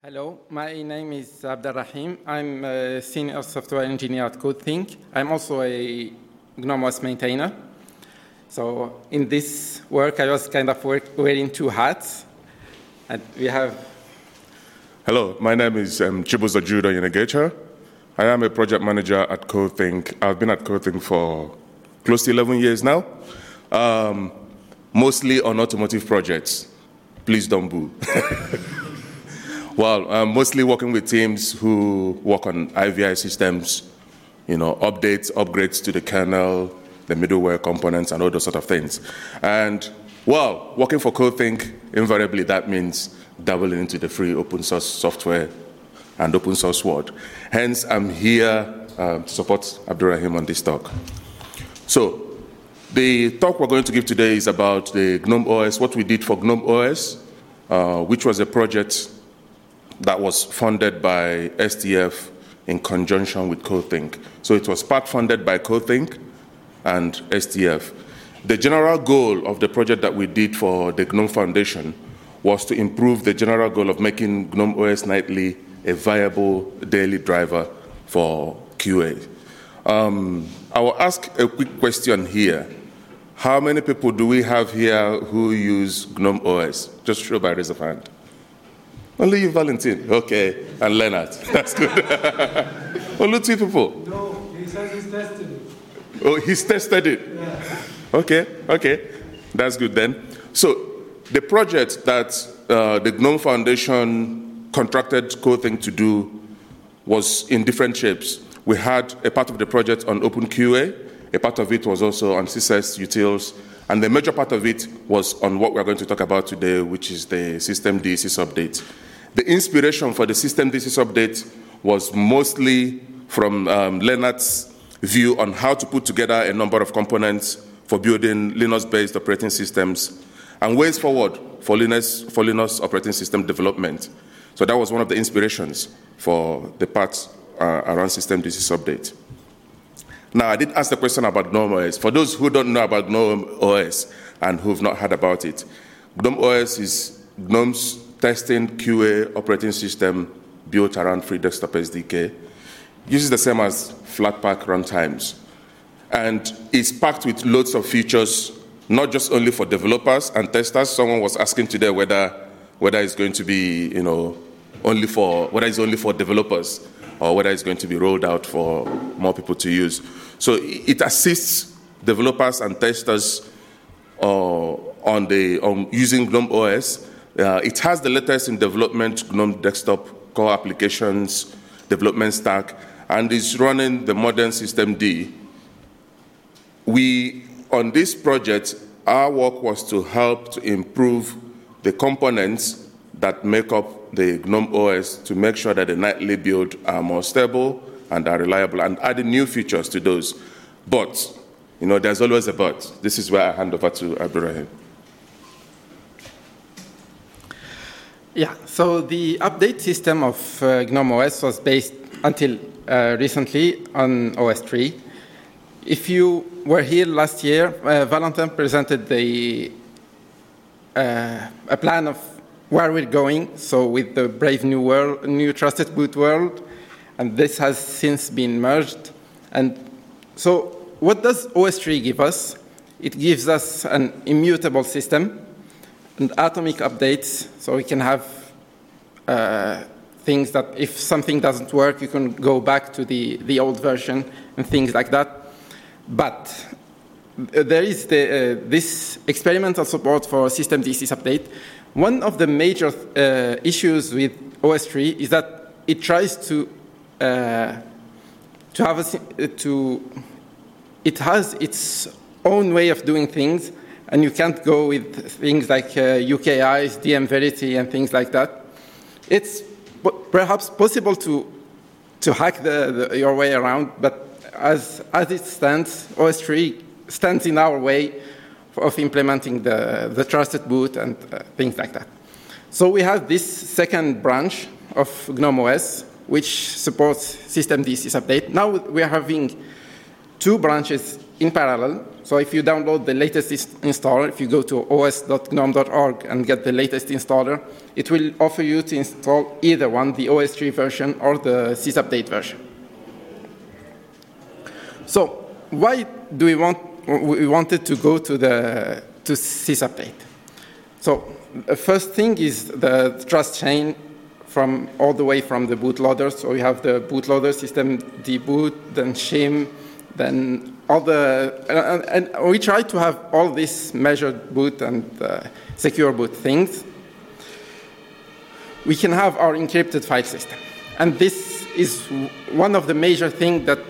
Hello, my name is Abdelrahim. I'm a senior software engineer at CodeThink. I'm also a GNOME OS maintainer. So in this work, I was kind of wearing two hats. And we have... Hello, my name is Chibuzo Judo Yenegecha. I am a project manager at CodeThink. I've been at CodeThink for close to 11 years now, mostly on automotive projects. Please don't boo. Well, I'm mostly working with teams who work on IVI systems, updates, upgrades to the kernel, the middleware components, and all those sort of things. And, well, working for CodeThink, invariably that means dabbling into the free open source software and open source world. Hence, I'm here to support Abdelrahim on this talk. So, the talk we're going to give today is about the GNOME OS, what we did for GNOME OS, which was a project that was funded by STF in conjunction with CodeThink. So it was part funded by CodeThink and STF. The general goal of the project that we did for the GNOME Foundation was to improve the general goal of making GNOME OS Nightly a viable daily driver for QA. I will ask a quick question here. How many people do we have here who use GNOME OS? Just show by raise of hand. Only you, Valentin. Okay. And Leonard. That's good. Only two people. No, he says he's tested it. Oh, he's tested it? Yeah. Okay. That's good then. So the project that the GNOME Foundation contracted CodeThink to do was in different shapes. We had a part of the project on OpenQA. A part of it was also on CSS utils. And the major part of it was on what we're going to talk about today, which is the systemd sysupdate. The inspiration for the systemd sysupdate was mostly from Leonard's view on how to put together a number of components for building Linux-based operating systems and ways forward for Linux operating system development. So that was one of the inspirations for the part around systemd sysupdate. Now, I did ask the question about GNOME OS. For those who don't know about GNOME OS and who've not heard about it, GNOME OS is GNOME's testing QA operating system built around Free Desktop SDK. It uses the same as Flatpak runtimes. And it's packed with loads of features, not just only for developers and testers. Someone was asking today whether it's going to be, only for developers, or whether it's going to be rolled out for more people to use. So it assists developers and testers on using GNOME OS. It has the latest in development GNOME desktop core applications, development stack, and is running the modern systemd. On this project, our work was to help to improve the components that make up the GNOME OS to make sure that the nightly build are more stable and are reliable, and adding new features to those. But, there's always a but. This is where I hand over to Abdelrahim. Yeah, so the update system of GNOME OS was based until recently on OS 3. If you were here last year, Valentin presented a plan of where we're going, so with the brave new trusted boot world, and this has since been merged. And so what does OS 3 give us? It gives us an immutable system and atomic updates, so we can have things that if something doesn't work, you can go back to the old version and things like that. But there is this experimental support for systemd sysupdate. One of the major issues with OS 3 is that it tries it has its own way of doing things, and you can't go with things like UKIs, dmverity, and things like that. It's perhaps possible to hack your way around, but as it stands, OS 3 stands in our way of implementing the trusted boot and things like that. So we have this second branch of GNOME OS, which supports systemd sysupdate. Now we are having two branches in parallel. So if you download the latest installer, if you go to os.gnome.org and get the latest installer, it will offer you to install either one, the OS3 version or the sysupdate version. So why do we wanted to go to sysupdate? So the first thing is the trust chain from all the way from the bootloader. So we have the bootloader, systemd boot, then shim, then all the, and we try to have all these measured boot and secure boot things. We can have our encrypted file system. And this is one of the major things that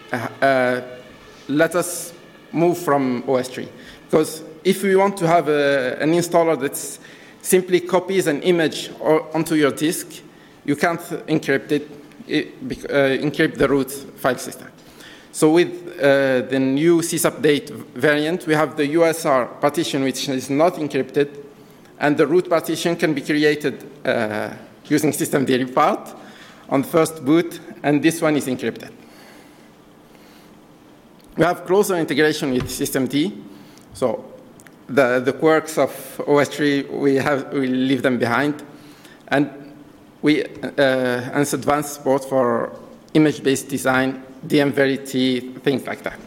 let us move from OS3. Because if we want to have an installer that simply copies an image onto your disk, you can't encrypt encrypt the root file system. So with the new sysupdate variant, we have the USR partition, which is not encrypted, and the root partition can be created using systemd repart on first boot, and this one is encrypted. We have closer integration with systemd, so the quirks of OS3, we leave them behind, and we and advanced support for image-based design, DM-Verity, things like that.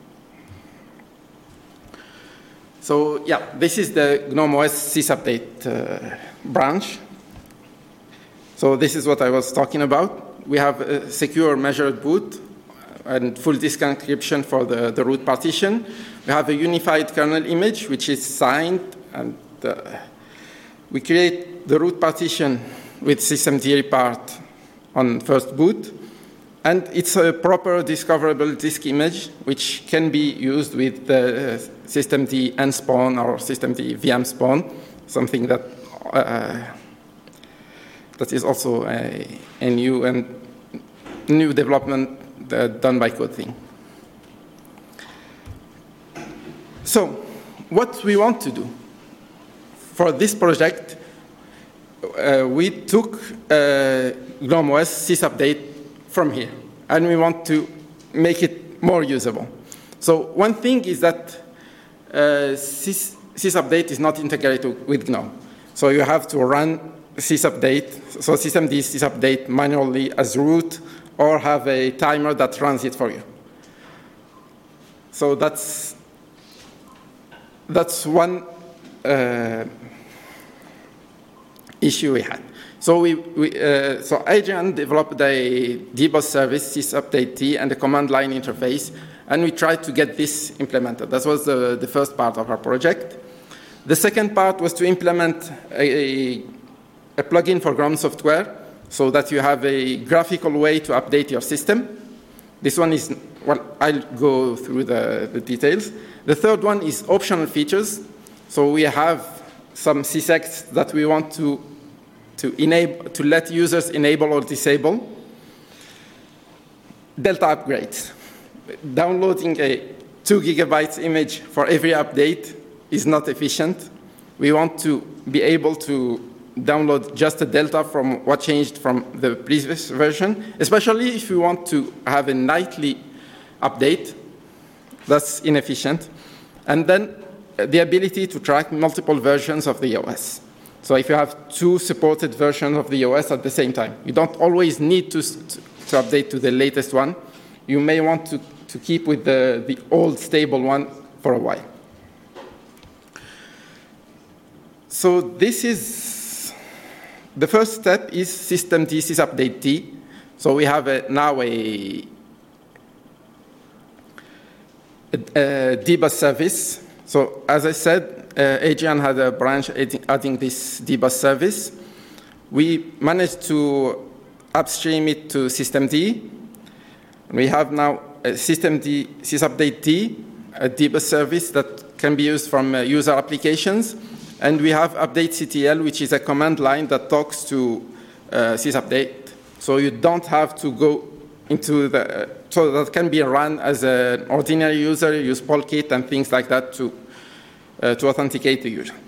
So yeah, this is the GNOME OS sysupdate branch. So this is what I was talking about. We have a secure measured boot and full disk encryption for the root partition. We have a unified kernel image, which is signed, and we create the root partition with systemd repart on first boot. And it's a proper discoverable disk image, which can be used with the systemd nspawn or systemd vmspawn, something that that is also a new development done by CodeThing. So, what we want to do for this project, we took GNOME OS sysupdate from here, and we want to make it more usable. So one thing is that sysupdate is not integrated with GNOME. So you have to run sysupdate, so systemd sysupdate manually as root, or have a timer that runs it for you. So that's one issue we had. So so Adrian developed a debug service, sysupdate and a command line interface, and we tried to get this implemented. That was the first part of our project. The second part was to implement a plugin for GNOME software, so that you have a graphical way to update your system. This one is, well, I'll go through the details. The third one is optional features. So we have some sysexts that we want to let users enable or disable. Delta upgrades. Downloading a 2 gigabytes image for every update is not efficient. We want to be able to download just a delta from what changed from the previous version, especially if you want to have a nightly update. That's inefficient. And then the ability to track multiple versions of the OS. So if you have 2 supported versions of the OS at the same time, you don't always need to update to the latest one. You may want to keep with the old stable one for a while. So this is, the first step is systemd sysupdate. So we have now a debug service. So as I said, Adrian had a branch adding this debug service. We managed to upstream it to systemd. We have now a systemd sysupdate, a debug service that can be used from user applications. And we have updatectl, which is a command line that talks to sysupdate. So you don't have to go into so that can be run as an ordinary user, use Polkit and things like that to authenticate the user.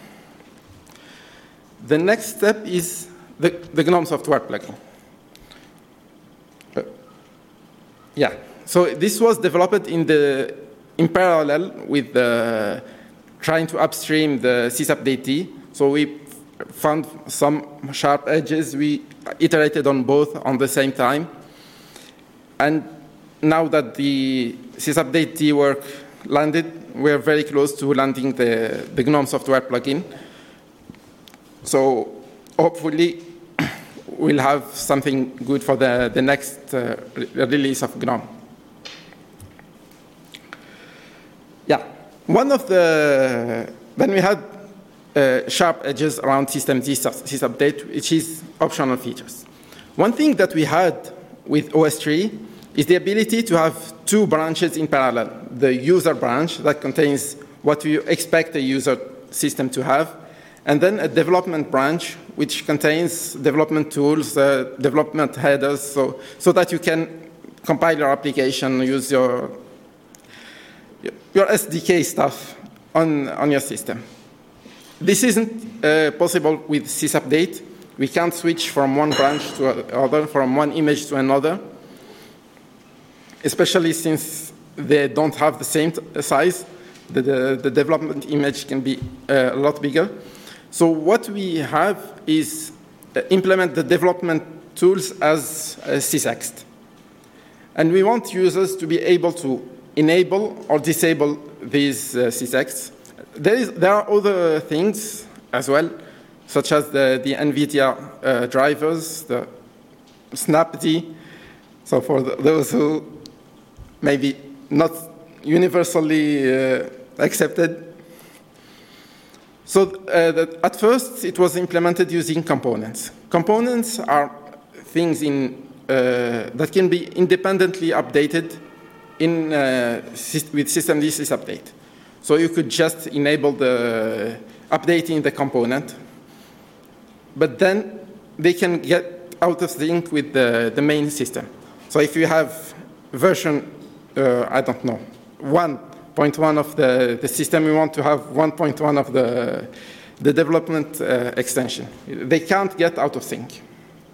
The next step is the GNOME software plugin. Yeah, so this was developed in the in parallel with trying to upstream the sysupdate. So we found some sharp edges. We iterated on both on the same time. And now that the sysupdate work landed, we're very close to landing the GNOME software plugin. So hopefully we'll have something good for the next release of GNOME. Yeah, then we had sharp edges around systemd sysupdate, which is optional features. One thing that we had with OS3 is the ability to have two branches in parallel. The user branch that contains what you expect a user system to have, and then a development branch which contains development tools, development headers, so that you can compile your application, use your SDK stuff on your system. This isn't possible with sysupdate. We can't switch from one branch to another, from one image to another, especially since they don't have the same size. The development image can be a lot bigger. So what we have is implement the development tools as sysext. And we want users to be able to enable or disable these sysexts. There are other things as well, such as the NVIDIA drivers, the Snapd. So for those who maybe not universally accepted. So at first, it was implemented using components. Components are things that can be independently updated with systemd sysupdate. So you could just enable the updating the component, but then they can get out of sync with the main system. So if you have version, I don't know, 1.1 of the system, we want to have 1.1 of the development extension. They can't get out of sync.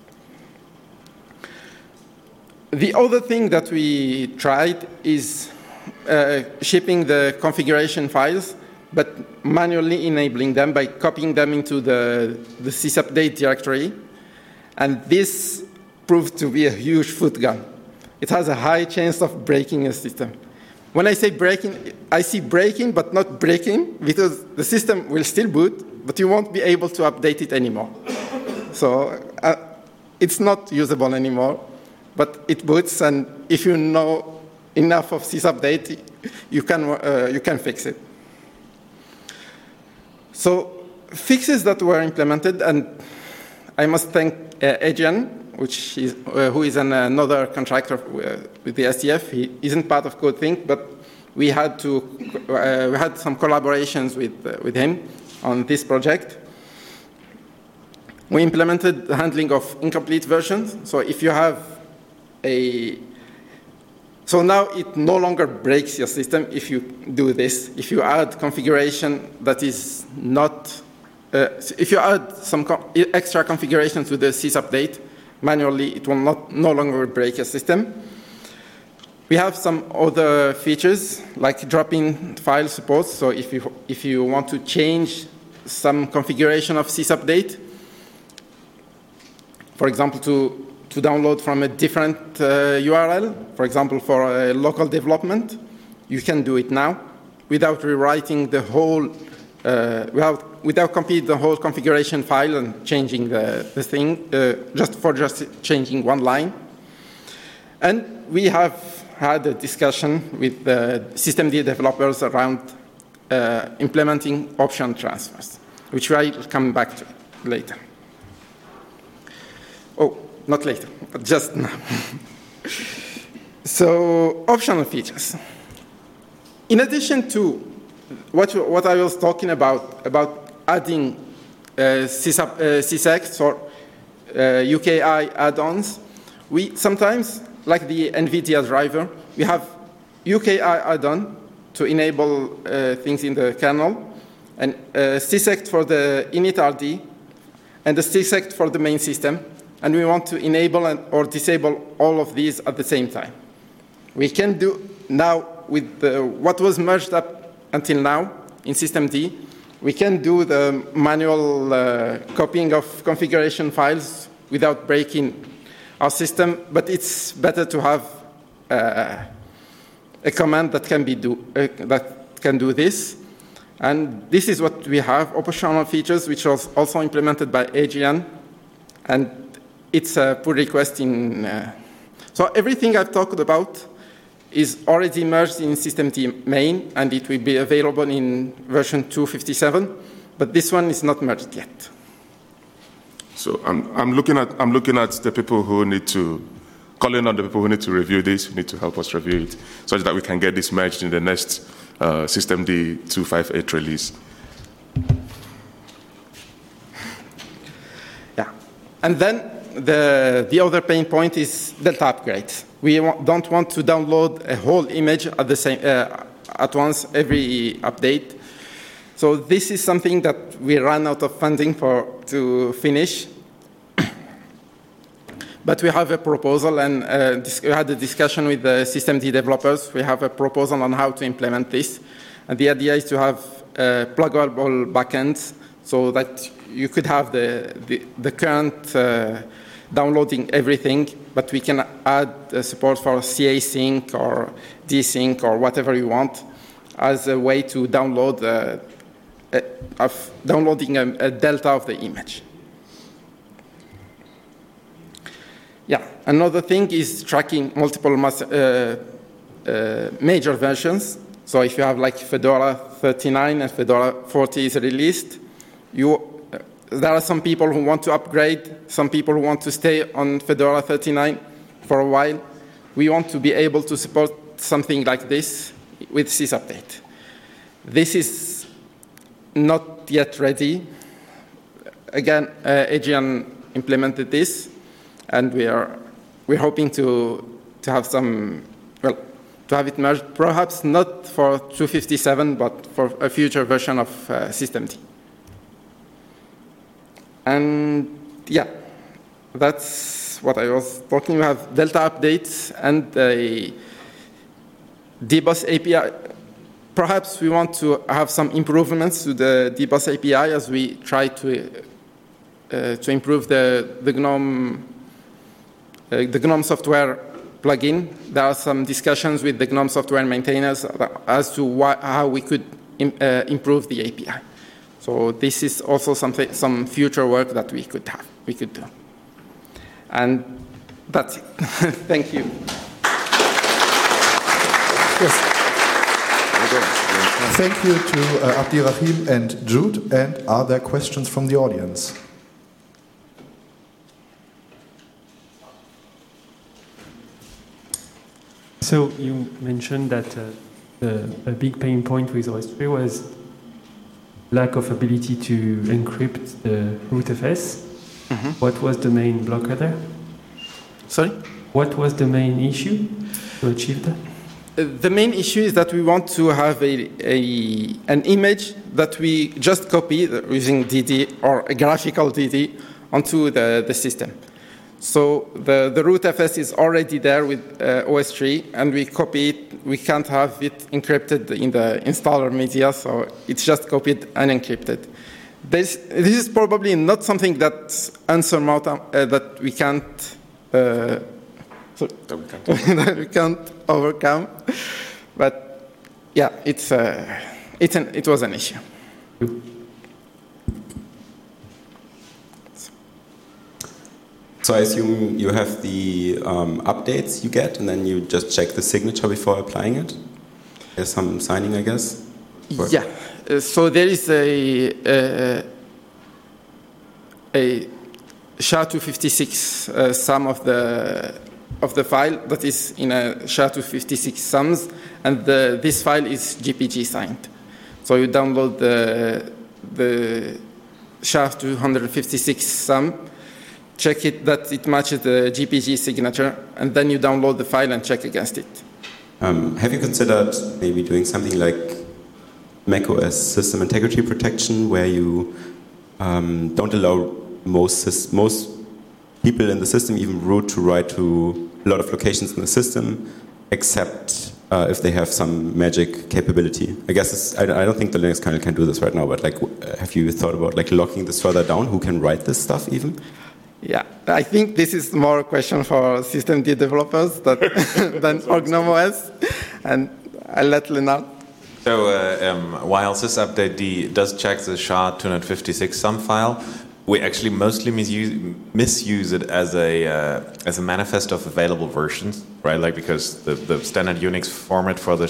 The other thing that we tried is shipping the configuration files, but manually enabling them by copying them into the sysupdate directory. And this proved to be a huge foot gun. It has a high chance of breaking a system. When I say breaking, I see breaking but not breaking, because the system will still boot, but you won't be able to update it anymore. So it's not usable anymore, but it boots, and if you know enough of sysupdate, you can fix it. So fixes that were implemented, and I must thank Adrian, who is another contractor with the SDF. He isn't part of CodeThink, but we had some collaborations with him on this project. We implemented the handling of incomplete versions. So if you have so now it no longer breaks your system if you do this. If you add configuration that is not, if you add some extra configuration to the sysupdate manually, it will no longer break your system. We have some other features like drop-in file support. So if you want to change some configuration of sysupdate, for example, to download from a different URL, for example, for local development, you can do it now without rewriting the whole, without completing the whole configuration file and changing the thing, just changing one line. And we have had a discussion with the systemd developers around implementing option transfers, which I'll come back to later. Oh. Not later, but just now. So, optional features. In addition to what I was talking about adding sysexts or UKI add-ons, we sometimes, like the NVIDIA driver, we have UKI add-on to enable things in the kernel, and sysect for the init.rd, and the sysect for the main system. And we want to enable or disable all of these at the same time. We can do now with what was merged up until now in systemd, we can do the manual copying of configuration files without breaking our system, but it's better to have a command that can do this. And this is what we have, optional features, which was also implemented by AGN. And it's a pull request in... So everything I've talked about is already merged in systemd main, and it will be available in version 2.57, but this one is not merged yet. So I'm looking at the people who need to, calling on the people who need to review this, who need to help us review it, such that we can get this merged in the next systemd 2.58 release. Yeah, and then the other pain point is delta upgrades. We don't want to download a whole image at the same at once every update. So this is something that we ran out of funding to finish. But we have a proposal, and we had a discussion with the systemd developers. We have a proposal on how to implement this. And the idea is to have pluggable backends so that you could have the current downloading everything, but we can add support for CA sync or desync or whatever you want as a way to download downloading a delta of the image. Yeah, another thing is tracking multiple major versions. So if you have like Fedora 39 and Fedora 40 is released, there are some people who want to upgrade, some people who want to stay on Fedora 39 for a while. We want to be able to support something like this with sysupdate. This is not yet ready. Again, AGN implemented this, and we're hoping to have some, well, to have it merged, perhaps not for 2.57, but for a future version of systemd. And yeah, that's what I was talking. We have delta updates and a dbus API. Perhaps we want to have some improvements to the dbus API as we try to improve the GNOME software plugin. There are some discussions with the GNOME software maintainers as to how we could improve the API. So this is also some future work that we could do. And that's it. Thank you. Yes. Thank you to Abdirahim and Jude. And are there questions from the audience? So you mentioned that a big pain point with OS3 was lack of ability to encrypt the rootfs. Mm-hmm. What was the main blocker there? Sorry? What was the main issue to achieve that? The main issue is that we want to have an image that we just copy using DD or a graphical DD onto the system. So the rootfs is already there with OS3, and we copy it. We can't have it encrypted in the installer media, so it's just copied and encrypted. This is probably not something that's unsurmountable, that we can't that we can't overcome. But yeah, it was an issue. So I assume you have the updates you get, and then you just check the signature before applying it? There's some signing, I guess? Or? Yeah. So there is a SHA-256 sum of the file that is in a SHA-256 sums, and this file is GPG signed. So you download the SHA-256 sum, check it that it matches the GPG signature, and then you download the file and check against it. Have you considered maybe doing something like macOS system integrity protection, where you don't allow most people in the system, even root, to write to a lot of locations in the system, except if they have some magic capability. I guess I don't think the Linux kernel can do this right now, but like, have you thought about like locking this further down? Who can write this stuff even? Yeah, I think this is more a question for systemd developers than OGNOME-OS, and I'll let Lennart. So while sysupdate-d does check the SHA-256 sum file, we actually mostly misuse it as a manifest of available versions, right? Like, because the standard Unix format for the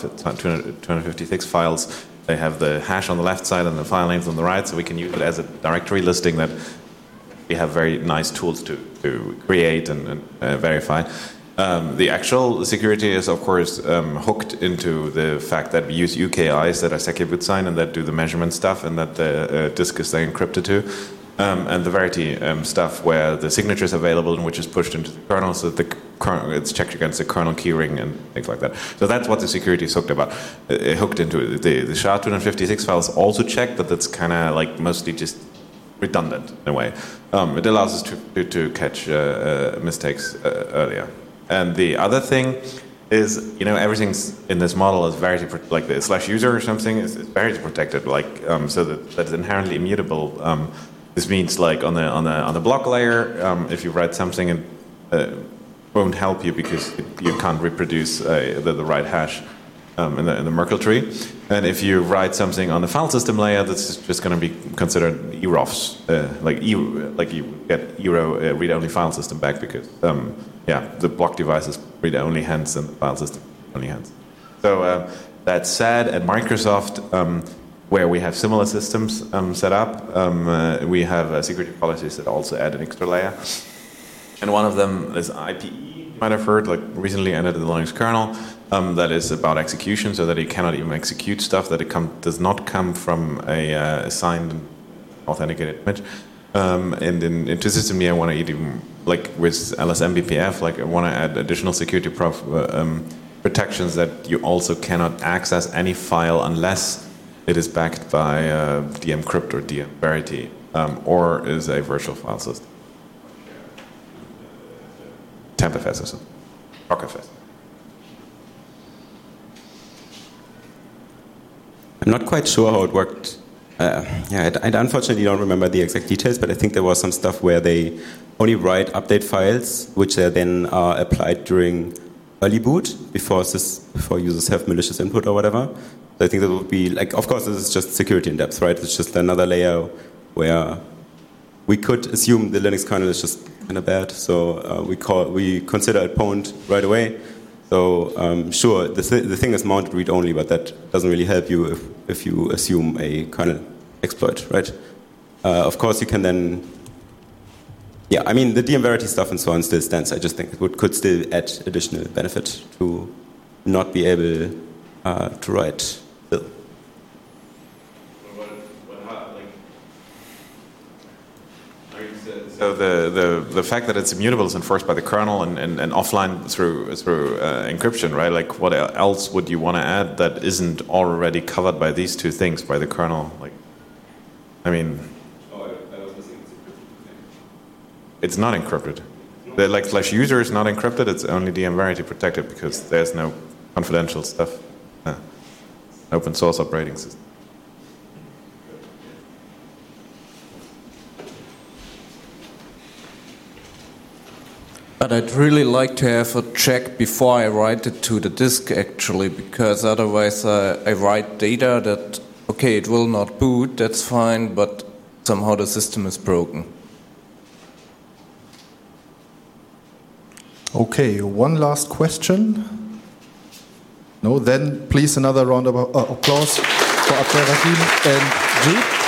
SHA-256 files, they have the hash on the left side and the file names on the right, so we can use it as a directory listing that we have very nice tools to create and verify. The actual security is, of course, hooked into the fact that we use UKIs that are secure boot signed and that do the measurement stuff, and that the disk is then encrypted to. And the Verity stuff where the signature is available and which is pushed into the kernel, so that the kernel, it's checked against the kernel keyring and things like that. So that's what the security is hooked into. The SHA-256 file is also checked, but that's kind of like mostly just redundant in a way. It allows us to catch mistakes earlier. And the other thing is, everything's in this model is Verity, like the /user or something is Verity protected, like so that's inherently immutable. This means, like on the block layer, if you write something, it won't help you because you can't reproduce the right hash in the Merkle tree. And if you write something on the file system layer, that's just going to be considered EROFs, like you get ERO read-only file system back because the block device is read-only hence and the file system only hence. So that said, at Microsoft, where we have similar systems set up, we have security policies that also add an extra layer. And one of them is IPE, you might have heard, like recently entered the Linux kernel, that is about execution, so that you cannot even execute stuff that does not come from a signed authenticated image. And into systemd, I want to even, like with LSMBPF, like I want to add additional security protections that you also cannot access any file unless it is backed by dmcrypt or dmverity, or is a virtual file system. TempFS or something. RockFS. I'm not quite sure how it worked. I unfortunately don't remember the exact details, but I think there was some stuff where they only write update files, which are then applied during early boot before users have malicious input or whatever. So I think that would be like, of course, this is just security in depth, right? It's just another layer where we could assume the Linux kernel is just kind of bad, so we consider it pwned right away. So sure, the thing is mounted read-only, but that doesn't really help you if you assume a kernel exploit, right? Of course, you can then, I mean, the dmverity stuff and so on still stands. I just think it could still add additional benefit to not be able to write still. So the fact that it's immutable is enforced by the kernel and offline through encryption, right? Like, what else would you want to add that isn't already covered by these two things, by the kernel? Like, I mean, it's not encrypted. The /user is not encrypted. It's only dmverity protected because there's no confidential stuff. Open source operating system. But I'd really like to have a check before I write it to the disk, actually, because otherwise I write data that, okay, it will not boot, that's fine, but somehow the system is broken. Okay, one last question. No, then please another round of applause for Abdelrahim and Jude.